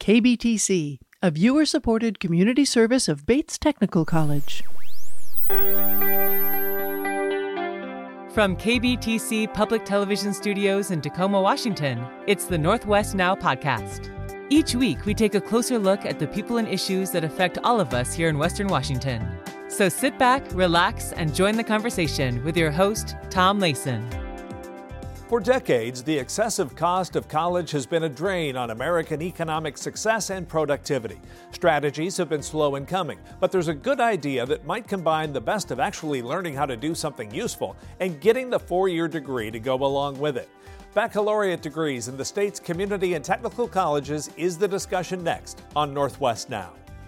KBTC, a viewer-supported community service of Bates Technical College. From KBTC Public Television Studios in Tacoma, Washington, it's the Northwest Now podcast. Each week, we take a closer look at the people and issues that affect all of us here in Western Washington. So sit back, relax, and join the conversation with your host, Tom Layson. For decades, the excessive cost of college has been a drain on American economic success and productivity. Strategies have been slow in coming, but there's a good idea that might combine the best of actually learning how to do something useful and getting the four-year degree to go along with it. Baccalaureate degrees in the state's community and technical colleges is the discussion next on Northwest Now.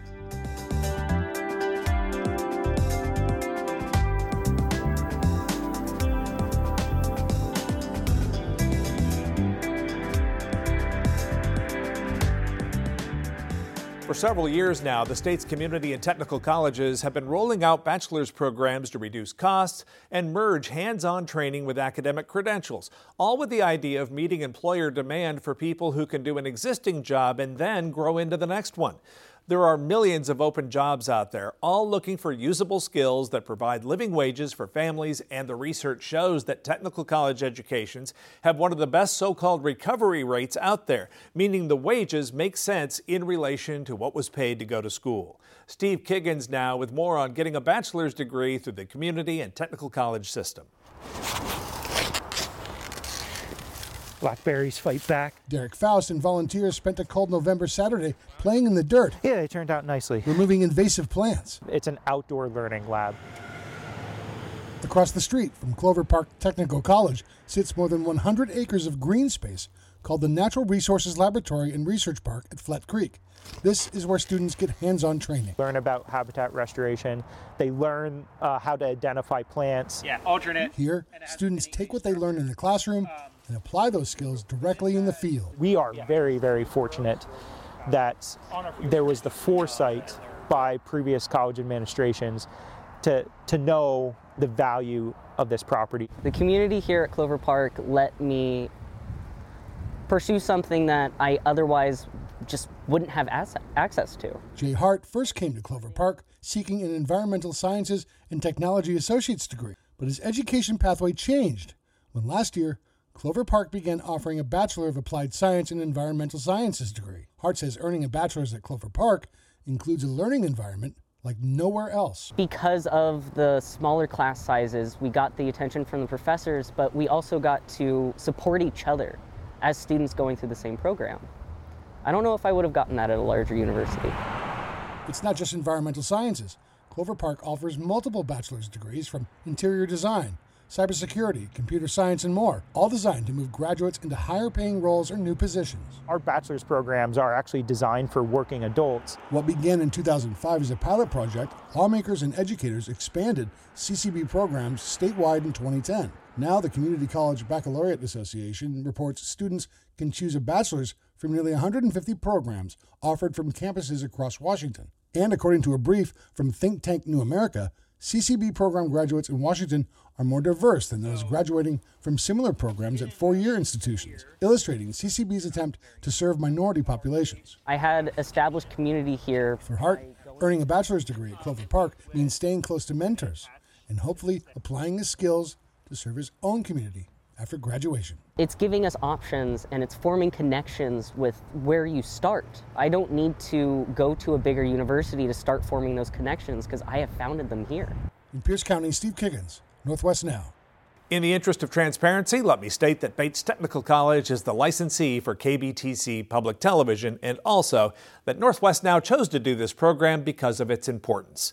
For several years now, the state's community and technical colleges have been rolling out bachelor's programs to reduce costs and merge hands-on training with academic credentials, all with the idea of meeting employer demand for people who can do an existing job and then grow into the next one. There are millions of open jobs out there, all looking for usable skills that provide living wages for families, and the research shows that technical college educations have one of the best so-called recovery rates out there, meaning the wages make sense in relation to what was paid to go to school. Steve Kiggins now with more on getting a bachelor's degree through the community and technical college system. Blackberries fight back. Derek Faust and volunteers spent a cold November Saturday playing in the dirt. Yeah, they turned out nicely. Removing invasive plants. It's an outdoor learning lab. Across the street from Clover Park Technical College sits more than 100 acres of green space called the Natural Resources Laboratory and Research Park at Flat Creek. This is where students get hands-on training. Learn about habitat restoration. They learn how to identify plants. Alternate. Here, students take what they learn in the classroom and apply those skills directly in the field. We are very, very fortunate that there was the foresight by previous college administrations to know the value of this property. The community here at Clover Park let me pursue something that I otherwise just wouldn't have access to. Jay Hart first came to Clover Park seeking an environmental sciences and technology associate's degree, but his education pathway changed when last year Clover Park began offering a Bachelor of Applied Science and Environmental Sciences degree. Hart says earning a bachelor's at Clover Park includes a learning environment like nowhere else. Because of the smaller class sizes, we got the attention from the professors, but we also got to support each other as students going through the same program. I don't know if I would have gotten that at a larger university. It's not just environmental sciences. Clover Park offers multiple bachelor's degrees from interior design, cybersecurity, computer science, and more, all designed to move graduates into higher-paying roles or new positions. Our bachelor's programs are actually designed for working adults. What began in 2005 as a pilot project, lawmakers and educators expanded CCB programs statewide in 2010. Now, the Community College Baccalaureate Association reports students can choose a bachelor's from nearly 150 programs offered from campuses across Washington. And according to a brief from Think Tank New America, CCB program graduates in Washington are more diverse than those graduating from similar programs at four-year institutions, illustrating CCB's attempt to serve minority populations. I had established community here. For Hart, earning a bachelor's degree at Clover Park means staying close to mentors and hopefully applying his skills to serve his own community after graduation. It's giving us options and it's forming connections with where you start. I don't need to go to a bigger university to start forming those connections because I have founded them here. In Pierce County, Steve Kiggins, Northwest Now. In the interest of transparency, let me state that Bates Technical College is the licensee for KBTC Public Television, and also that Northwest Now chose to do this program because of its importance.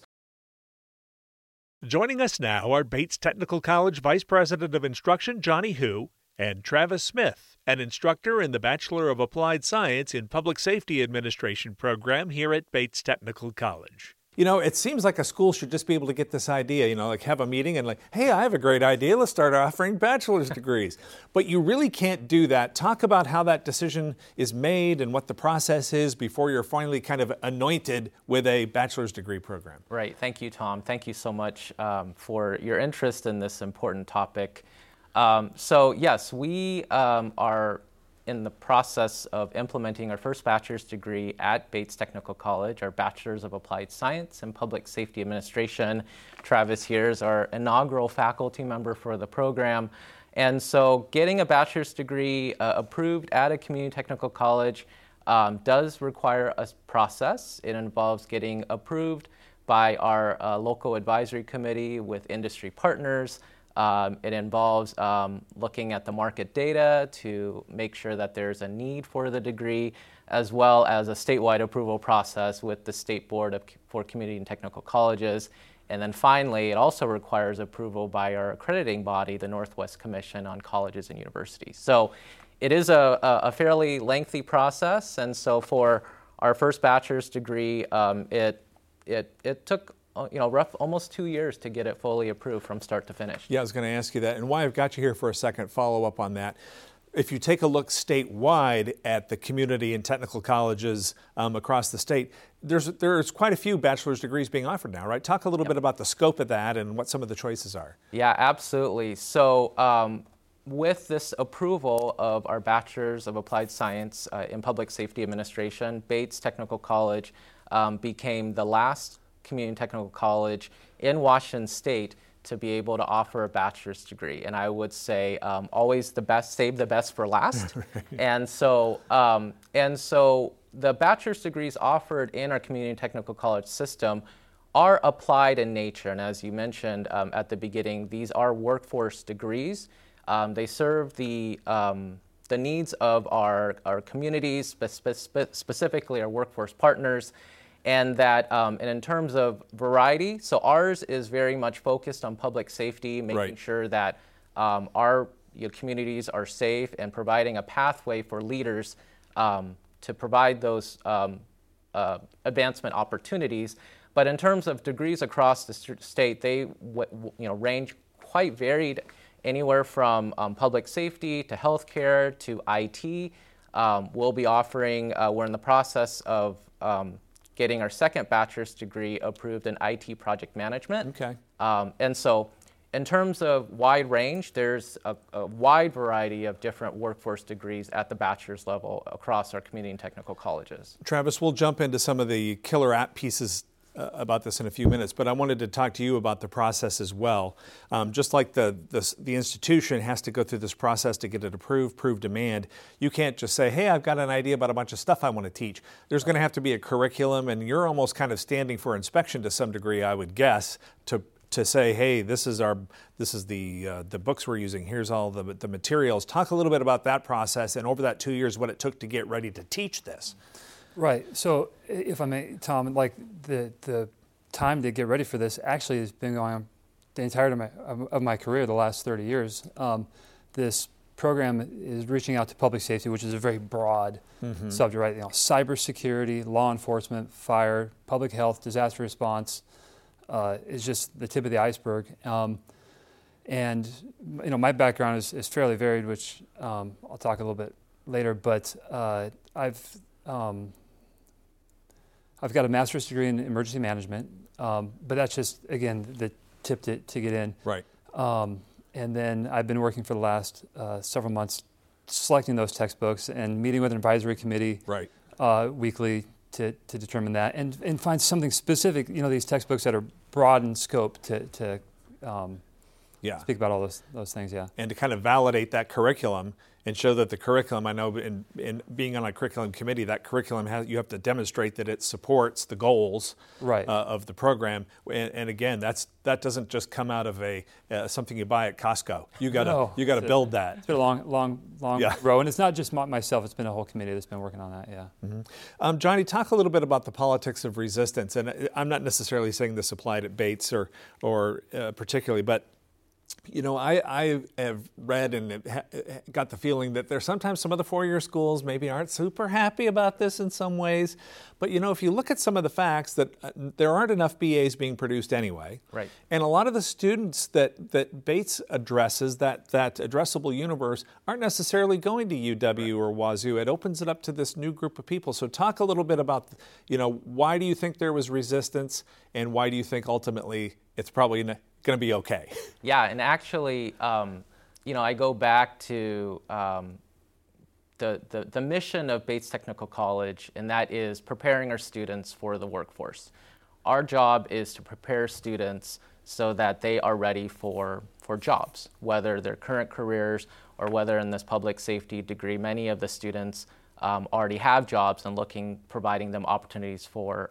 Joining us now are Bates Technical College Vice President of Instruction Johnny Hu and Travis Smith, an instructor in the Bachelor of Applied Science in Public Safety Administration program here at Bates Technical College. You know, it seems like a school should just be able to get this idea, like have a meeting and hey, I have a great idea, let's start offering bachelor's degrees. But you really can't do that. Talk about how that decision is made and what the process is before you're finally kind of anointed with a bachelor's degree program. Right. Thank you, Tom. Thank you so much for your interest in this important topic. So yes, we are in the process of implementing our first bachelor's degree at Bates Technical College, our Bachelor's of Applied Science and Public Safety Administration. Travis here is our inaugural faculty member for the program. And so getting a bachelor's degree approved at a community technical college does require a process. It involves getting approved by our local advisory committee with industry partners. It involves looking at the market data to make sure that there's a need for the degree, as well as a statewide approval process with the State Board for Community and Technical Colleges. And then finally, it also requires approval by our accrediting body, the Northwest Commission on Colleges and Universities. So it is a fairly lengthy process, and so for our first bachelor's degree, it took almost 2 years to get it fully approved from start to finish. Yeah, I was going to ask you that, and why I've got you here for a second, follow up on that. If you take a look statewide at the community and technical colleges across the state, there's quite a few bachelor's degrees being offered now, right? Talk a little bit about the scope of that and what some of the choices are. Yeah, absolutely. So with this approval of our Bachelor's of Applied Science in Public Safety Administration, Bates Technical College became the last community technical college in Washington State to be able to offer a bachelor's degree. And I would say always the best, save the best for last. And so the bachelor's degrees offered in our community technical college system are applied in nature. And as you mentioned at the beginning, these are workforce degrees. They serve the needs of our communities, specifically our workforce partners, and that and in terms of variety, so ours is very much focused on public safety, making sure that our communities are safe and providing a pathway for leaders to provide those advancement opportunities. But in terms of degrees across the state, they range quite varied, anywhere from public safety to healthcare to IT. We'll be offering, we're in the process of getting our second bachelor's degree approved in IT project management. Okay. And so in terms of wide range, there's a wide variety of different workforce degrees at the bachelor's level across our community and technical colleges. Travis, we'll jump into some of the killer app pieces about this in a few minutes, but I wanted to talk to you about the process as well. Just like the institution has to go through this process to get it approved, prove demand, you can't just say, hey, I've got an idea about a bunch of stuff I want to teach. There's going to have to be a curriculum, and you're almost kind of standing for inspection to some degree, I would guess, to say, hey, this is the books we're using, here's all the materials. Talk a little bit about that process and over that 2 years what it took to get ready to teach this. Right. So, if I may, Tom, like the time to get ready for this actually has been going on the entirety of my career, the last 30 years. This program is reaching out to public safety, which is a very broad subject, right? Cybersecurity, law enforcement, fire, public health, disaster response is just the tip of the iceberg. And my background is fairly varied, which I'll talk a little bit later. But I've got a master's degree in emergency management, but that's just, again, the tip to get in. Right. And then I've been working for the last several months selecting those textbooks and meeting with an advisory committee weekly to determine that and find something specific, these textbooks that are broad in scope to speak about all those things, yeah. And to kind of validate that curriculum and show that the curriculum, I know in being on a curriculum committee, that curriculum you have to demonstrate that it supports the goals of the program. And again, that doesn't just come out of something you buy at Costco. You got to build that. It's been a long row, and it's not just myself. It's been a whole committee that's been working on that. Yeah. Mm-hmm. Johnny, talk a little bit about the politics of resistance. And I'm not necessarily saying this applied at Bates or particularly, but I have read and got the feeling that there's sometimes some of the four-year schools maybe aren't super happy about this in some ways. But, if you look at some of the facts that there aren't enough BAs being produced anyway. Right. And a lot of the students that Bates addresses, that addressable universe, aren't necessarily going to UW or Wazoo. It opens it up to this new group of people. So talk a little bit about, why do you think there was resistance and why do you think ultimately it's probably going to be okay? Yeah, and actually, I go back to the mission of Bates Technical College, and that is preparing our students for the workforce. Our job is to prepare students so that they are ready for jobs, whether they're current careers or whether in this public safety degree. Many of the students already have jobs and providing them opportunities for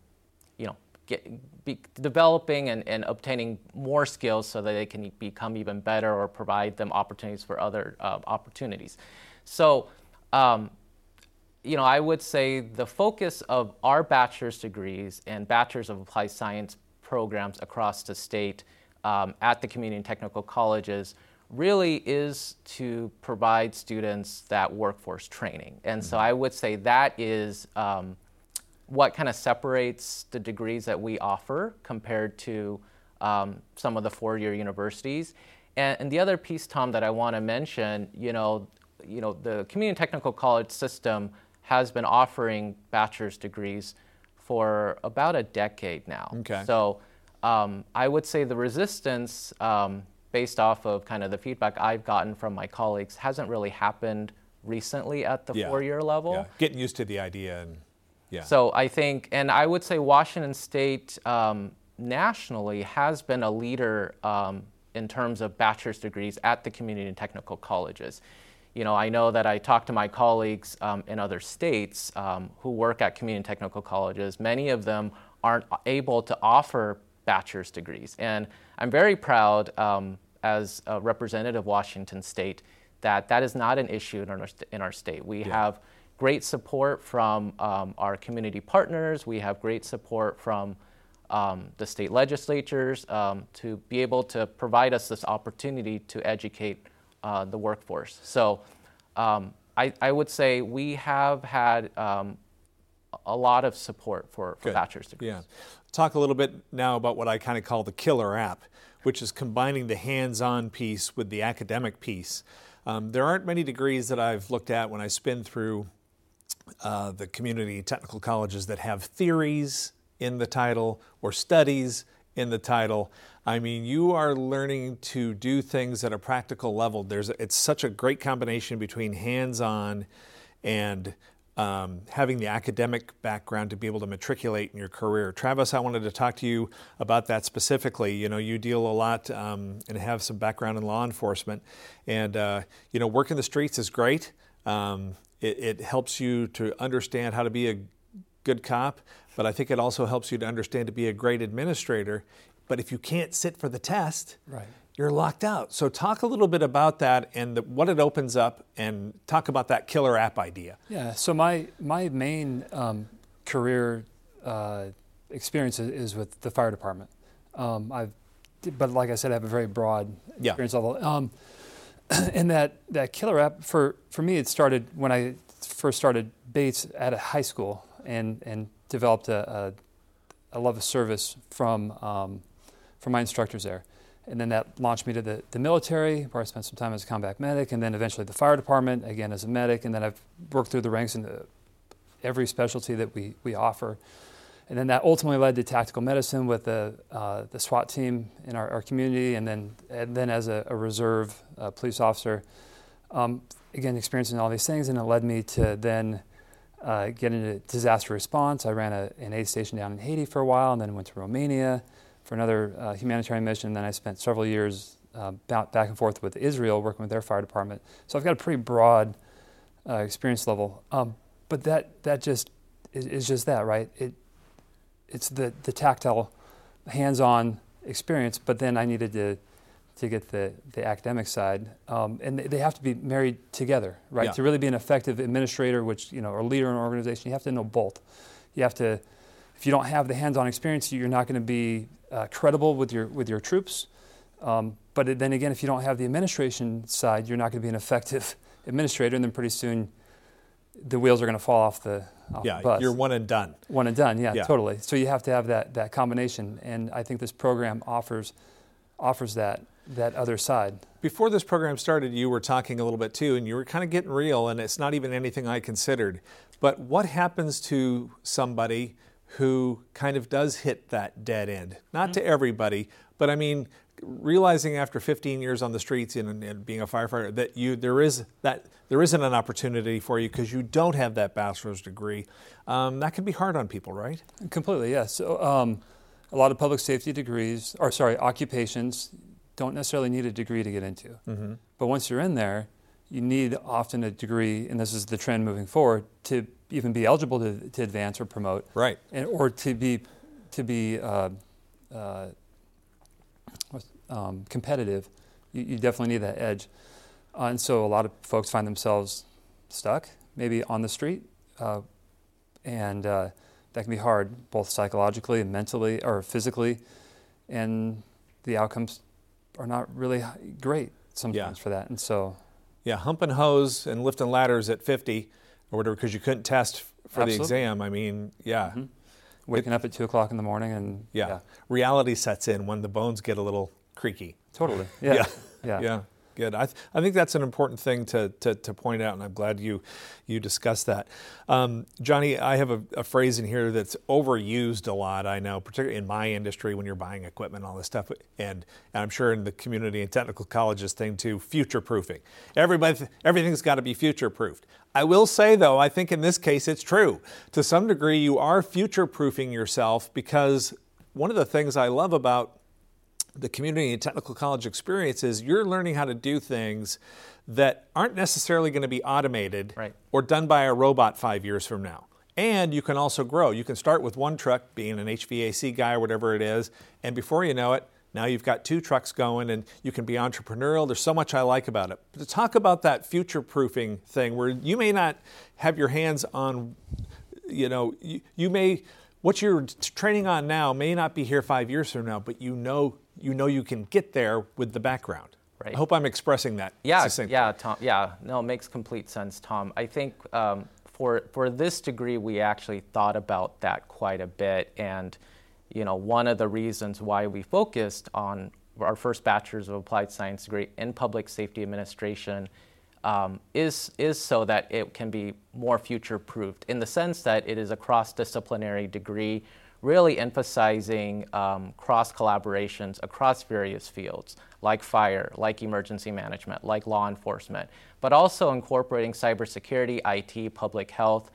developing and obtaining more skills so that they can become even better or provide them opportunities for other opportunities. So, I would say the focus of our bachelor's degrees and bachelor's of applied science programs across the state at the community and technical colleges really is to provide students that workforce training. And so I would say that is what kind of separates the degrees that we offer compared to some of the four-year universities. And the other piece, Tom, that I want to mention, the community and technical college system has been offering bachelor's degrees for about a decade now. Okay. So I would say the resistance, based off of kind of the feedback I've gotten from my colleagues, hasn't really happened recently at the four-year level. Yeah. Getting used to the idea. So I think, and I would say Washington State nationally has been a leader in terms of bachelor's degrees at the community and technical colleges. I know that I talk to my colleagues in other states who work at community and technical colleges. Many of them aren't able to offer bachelor's degrees. And I'm very proud as a representative of Washington State that is not an issue in our state. We have great support from our community partners. We have great support from the state legislatures to be able to provide us this opportunity to educate the workforce. So I would say we have had a lot of support for bachelor's degrees. Yeah. Talk a little bit now about what I kind of call the killer app, which is combining the hands-on piece with the academic piece. There aren't many degrees that I've looked at when I spin through the community technical colleges that have theories in the title or studies in the title. I mean, you are learning to do things at a practical level. It's such a great combination between hands-on and having the academic background to be able to matriculate in your career. Travis, I wanted to talk to you about that specifically. You deal a lot and have some background in law enforcement. And, working the streets is great. It helps you to understand how to be a good cop, but I think it also helps you to understand to be a great administrator. But if you can't sit for the test, you're locked out. So talk a little bit about that and what it opens up, and talk about that killer app idea. Yeah, so my main career experience is with the fire department. But like I said, I have a very broad experience level. And that killer app, for me, it started when I first started Bates at a high school and developed a love of service from my instructors there. And then that launched me to the military, where I spent some time as a combat medic, and then eventually the fire department, again as a medic, and then I've worked through the ranks in every specialty that we offer. And then that ultimately led to tactical medicine with the SWAT team in our community, and then as a reserve police officer, again experiencing all these things, and it led me to then get into disaster response. I ran an aid station down in Haiti for a while, and then went to Romania for another humanitarian mission. Then I spent several years back and forth with Israel, working with their fire department. So I've got a pretty broad experience level. But that just is just that, right? It's the tactile, hands-on experience. But then I needed to get the academic side, and they have to be married together, right? Yeah. To really be an effective administrator, or leader in an organization, you have to know both. You have to. If you don't have the hands-on experience, you're not going to be credible with your troops. But then again, if you don't have the administration side, you're not going to be an effective administrator, and then pretty soon the wheels are going to fall off the bus. You're one and done. One and done, yeah, totally. So you have to have that combination, and I think this program offers that other side. Before this program started, you were talking a little bit too, and you were kind of getting real, and it's not even anything I considered. But what happens to somebody who kind of does hit that dead end? Not to everybody, but I mean, realizing after 15 years on the streets and being a firefighter that there isn't an opportunity for you because you don't have that bachelor's degree, that can be hard on people, right? Completely, yes. So, a lot of public safety occupations don't necessarily need a degree to get into. Mm-hmm. But once you're in there, you need often a degree, and this is the trend moving forward, to even be eligible to advance or promote, right? Or to be competitive. You definitely need that edge. And so a lot of folks find themselves stuck, maybe on the street, and that can be hard, both psychologically and mentally or physically, and the outcomes are not really great sometimes for that. And so, humping hose and lifting ladders at 50 or whatever because you couldn't test for the exam. I mean, mm-hmm. Waking up at 2 o'clock in the morning and reality sets in when the bones get a little creaky. Totally. Yeah. Good. I think that's an important thing to point out, and I'm glad you discussed that. Johnny, I have a phrase in here that's overused a lot, I know, particularly in my industry when you're buying equipment and all this stuff, and I'm sure in the community and technical colleges thing too, future-proofing. Everything's got to be future-proofed. I will say, though, I think in this case it's true. To some degree, you are future-proofing yourself because one of the things I love about the community and technical college experience is you're learning how to do things that aren't necessarily going to be automated or done by a robot 5 years from now. And you can also grow. You can start with one truck, being an HVAC guy or whatever it is, and before you know it, now you've got 2 trucks going and you can be entrepreneurial. There's so much I like about it. But to talk about that future-proofing thing where you may not have your hands on, you may, what you're training on now may not be here 5 years from now, but you know you can get there with the background. Right. I hope I'm expressing that succinctly. Tom. Yeah, no, it makes complete sense, Tom. I think for this degree, we actually thought about that quite a bit, and one of the reasons why we focused on our first Bachelor's of Applied Science degree in Public Safety Administration is so that it can be more future-proofed in the sense that it is a cross-disciplinary degree, really emphasizing cross-collaborations across various fields, like fire, like emergency management, like law enforcement, but also incorporating cybersecurity, IT, public health,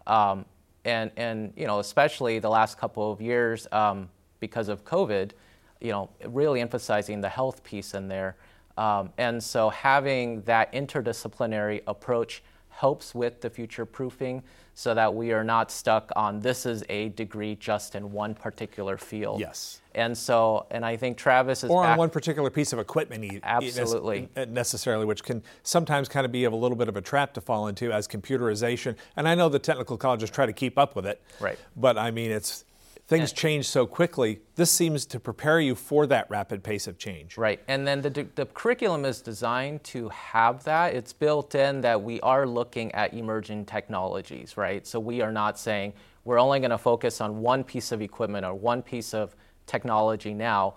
and especially the last couple of years because of COVID, really emphasizing the health piece in there. And so having that interdisciplinary approach helps with the future proofing so that we are not stuck on this is a degree just in one particular field. Yes. And I think Travis is on one particular piece of equipment absolutely necessarily, which can sometimes kind of be a little bit of a trap to fall into as computerization. And I know the technical colleges try to keep up with it. Right. But I mean, things change so quickly. This seems to prepare you for that rapid pace of change. Right, and then the curriculum is designed to have that. It's built in that we are looking at emerging technologies, right? So we are not saying we're only going to focus on one piece of equipment or one piece of technology now.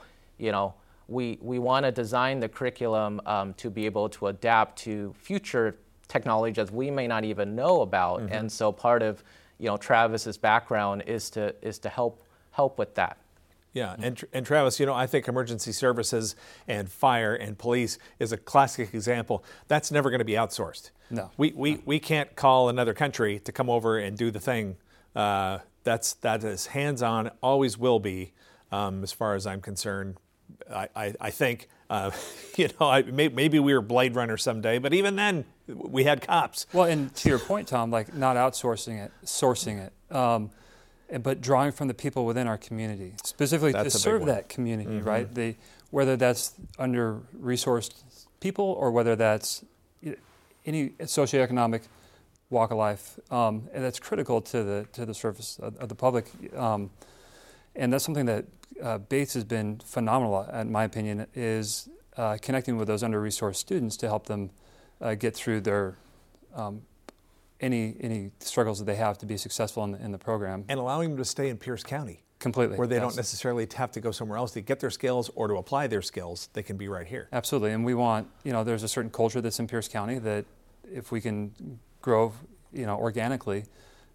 We want to design the curriculum to be able to adapt to future technologies we may not even know about. Mm-hmm. And so part of Travis's background is to help with that. Yeah, and Travis, I think emergency services and fire and police is a classic example. That's never going to be outsourced. No. We can't call another country to come over and do the thing. That is hands-on, always will be, as far as I'm concerned. I think, maybe we were Blade Runner someday, but even then, we had cops. Well, and to your point, Tom, like not outsourcing it, sourcing it, but drawing from the people within our community, specifically to serve that community, mm-hmm. right? Whether that's under-resourced people or whether that's any socioeconomic walk of life, and that's critical to the service of the public. And that's something that Bates has been phenomenal at, in my opinion, is connecting with those under-resourced students to help them get through their any struggles that they have to be successful in the program. And allowing them to stay in Pierce County. Completely. Where they don't necessarily have to go somewhere else to get their skills or to apply their skills. They can be right here. Absolutely. And we want, there's a certain culture that's in Pierce County that if we can grow, organically,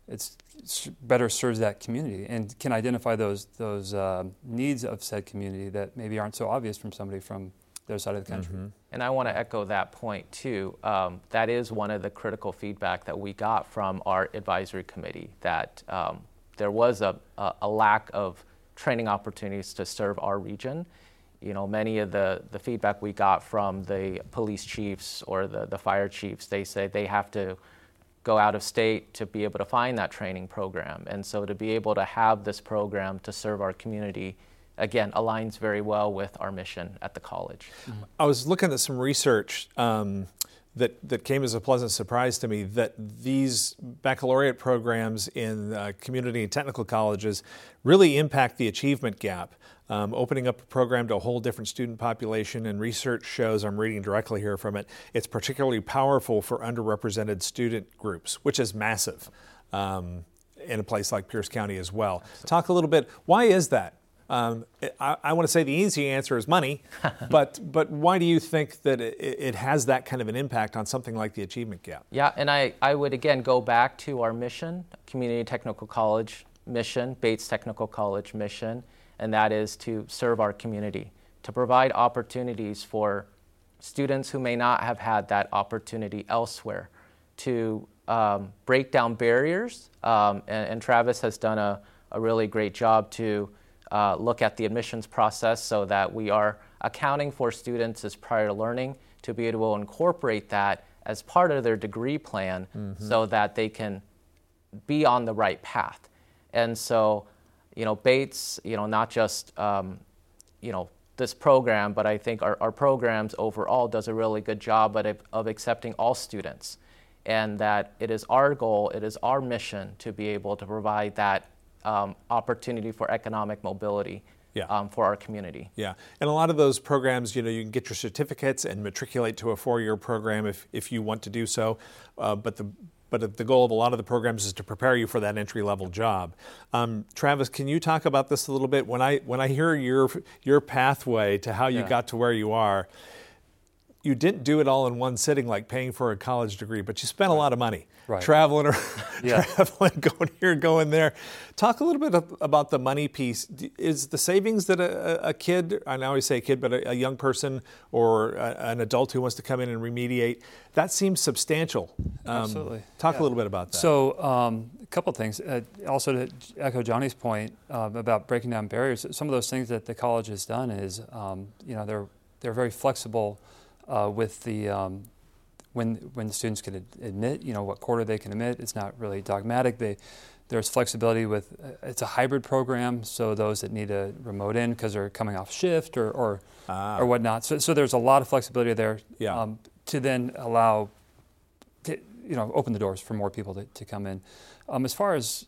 better serves that community and can identify those needs of said community that maybe aren't so obvious from somebody from the other side of the country. Mm-hmm. And I want to echo that point too. That is one of the critical feedback that we got from our advisory committee, that there was a lack of training opportunities to serve our region. Many of the feedback we got from the police chiefs or the fire chiefs, they say they have to go out of state to be able to find that training program. And so to be able to have this program to serve our community, again, aligns very well with our mission at the college. Mm-hmm. I was looking at some research that came as a pleasant surprise to me, that these baccalaureate programs in community and technical colleges really impact the achievement gap. Opening up a program to a whole different student population, and research shows, I'm reading directly here from it, it's particularly powerful for underrepresented student groups, which is massive in a place like Pierce County as well. Absolutely. Talk a little bit, why is that? I want to say the easy answer is money, but why do you think that it has that kind of an impact on something like the achievement gap? Yeah, and I would again go back to our mission, Community Technical College mission, Bates Technical College mission, and that is to serve our community, to provide opportunities for students who may not have had that opportunity elsewhere, to break down barriers, and Travis has done a really great job to look at the admissions process so that we are accounting for students as prior learning, to be able to incorporate that as part of their degree plan, mm-hmm. so that they can be on the right path. And so, Bates, not just, this program, but I think our programs overall does a really good job of accepting all students, and that it is our goal, it is our mission to be able to provide that opportunity for economic mobility for our community. Yeah, and a lot of those programs, you can get your certificates and matriculate to a 4-year program if you want to do so, but the goal of a lot of the programs is to prepare you for that entry-level job. Travis, can you talk about this a little bit? When I hear your pathway to how you got to where you are, you didn't do it all in one sitting, like paying for a college degree, but you spent a lot of money traveling, going here, going there. Talk a little bit about the money piece. Is the savings that a kid, I always say a kid, but a young person or an adult who wants to come in and remediate, that seems substantial. Absolutely. Talk a little bit about that. So a couple of things. Also to echo Johnny's point about breaking down barriers, some of those things that the college has done is, they're very flexible with the when the students can admit, what quarter they can admit. It's not really dogmatic. There's flexibility with, it's a hybrid program, so those that need a remote in because they're coming off shift or whatnot. So there's a lot of flexibility there to then allow, open the doors for more people to come in. As far as,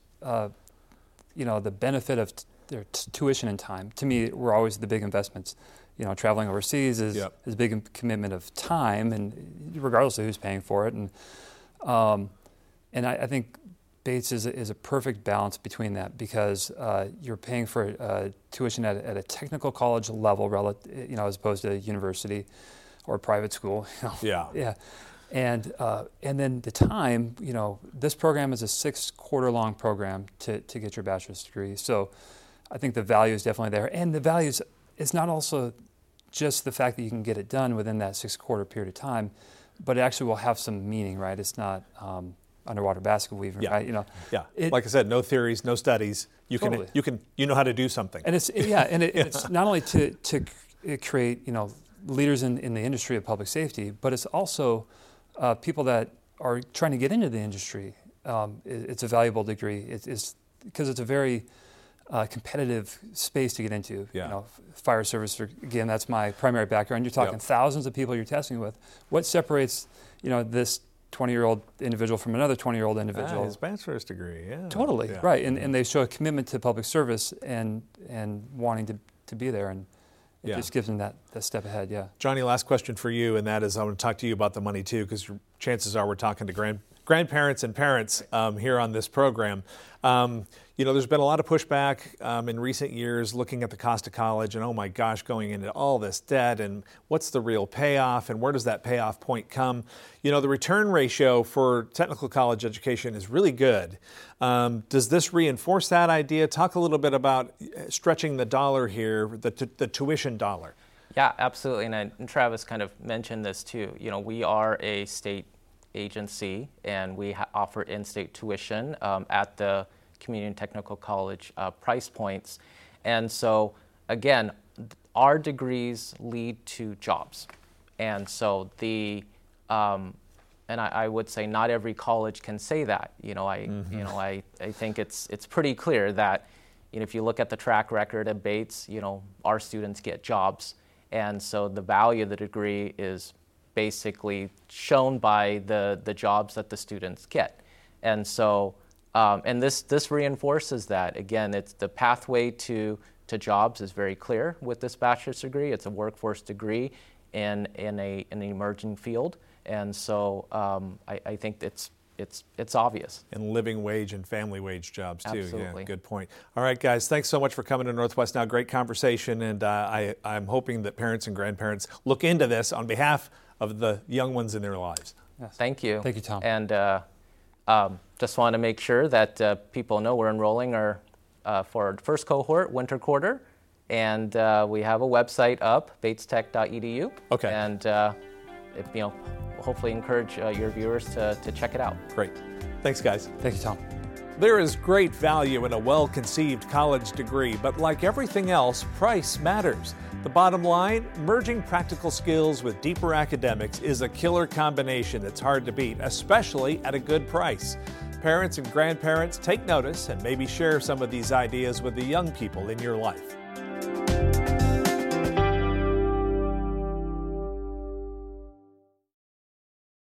the benefit of their tuition and time, to me, were always the big investments. Traveling overseas is a big commitment of time, and regardless of who's paying for it. And I think Bates is a perfect balance between that, because you're paying for tuition at a technical college level, as opposed to a university or a private school. And then the time, this program is a 6-quarter-long program to get your bachelor's degree. So I think the value is definitely there, and the values. It's not also just the fact that you can get it done within that 6-quarter period of time, but it actually will have some meaning, right? It's not underwater basket weaving, right? Like I said, no theories, no studies. You know how to do something. And it's not only to create leaders in the industry of public safety, but it's also people that are trying to get into the industry. It's a valuable degree. It's because it's a very competitive space to get into. Fire service, again, that's my primary background. You're talking thousands of people you're testing with. What separates, this 20-year-old individual from another 20-year-old individual? His bachelor's degree, Totally, right. And they show a commitment to public service and wanting to be there, and it just gives them that step ahead, Johnny, last question for you, and that is I want to talk to you about the money too, because chances are we're talking to grandparents and parents here on this program. There's been a lot of pushback in recent years looking at the cost of college and, oh my gosh, going into all this debt and what's the real payoff and where does that payoff point come? The return ratio for technical college education is really good. Does this reinforce that idea? Talk a little bit about stretching the dollar here, the tuition dollar. Yeah, absolutely. And Travis kind of mentioned this too. We are a state agency and we offer in-state tuition at the community and technical college price points. And so, again, our degrees lead to jobs. And so I would say not every college can say that. I think it's pretty clear that, if you look at the track record at Bates, our students get jobs. And so the value of the degree is basically shown by the jobs that the students get. And so, and this reinforces that. Again, it's the pathway to jobs is very clear with this bachelor's degree. It's a workforce degree in an emerging field. And so I think it's obvious. And living wage and family wage jobs too. Absolutely. Yeah, good point. All right, guys, thanks so much for coming to Northwest Now. Great conversation, and I'm hoping that parents and grandparents look into this on behalf of the young ones in their lives. Yes. Thank you. Thank you, Tom. And just want to make sure that people know we're enrolling for our first cohort, winter quarter, and we have a website up, batestech.edu. Okay. And hopefully encourage your viewers to check it out. Great. Thanks, guys. Thank you, Tom. There is great value in a well-conceived college degree, but like everything else, price matters. The bottom line, merging practical skills with deeper academics is a killer combination that's hard to beat, especially at a good price. Parents and grandparents, take notice and maybe share some of these ideas with the young people in your life.